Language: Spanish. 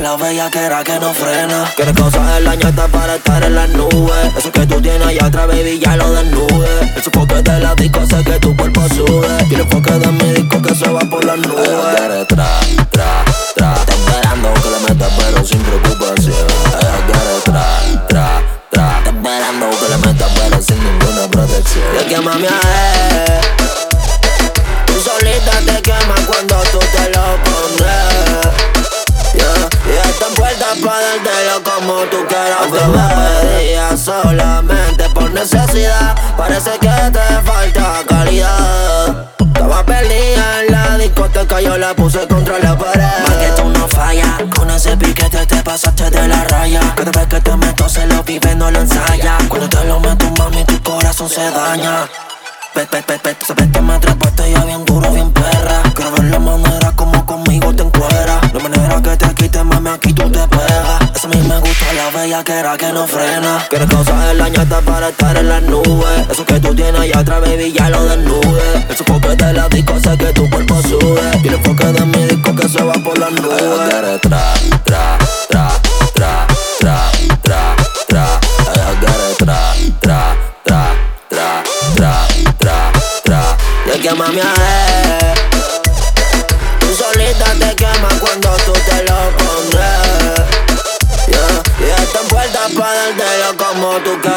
la bellaquera que no frena. Quieres cosas del año hasta para estar en las nubes. Eso que tú tienes allá atrás, baby, ya lo desnude. El sofoque de la disco hace que tu cuerpo sube. Y el enfoque de mi disco que se va por las nubes. Ella quiere tra, tra, tra. Está esperando que le metas pero sin preocupación. Ella quiere tra, tra, tra. Está esperando que le metas pero sin ninguna protección. Y es que mami tú solita te quemas cuando tú te lo pones. Y están puertas pa' dártelo como tú quieras. Antes me pedías solamente por necesidad. Parece que te falta calidad. Estaba perdida en la discoteca, yo la puse contra la pared. Más que tú no fallas, con ese piquete te pasaste de la raya. Cada vez que te meto se lo vive, no lo ensaya. Cuando te lo meto mami tu corazón se daña. Sabes que me atrapaste ya bien duro, bien perra. Quiero ver la manera como conmigo te encueras. La manera que te quites, mami, aquí tú te pegas. Esa a mí me gusta la bellaquera que no frena. Quieres cosas del año hasta para estar en las nubes. Eso que tú tienes allá atrás, baby, ya lo desnude. El sofoque de la disco hace que tu cuerpo sube. Y el enfoque de mi disco que se va por las nubes. Ella quiere tra, tra, tra, tra, tra, tra, tra. Ella quiere tra, tra, tra, tra, tra, tra, tra. Y es que mami tú solita te quemas cuando tú te lo pones. Y están puertas pa' dártelo como tú quieras.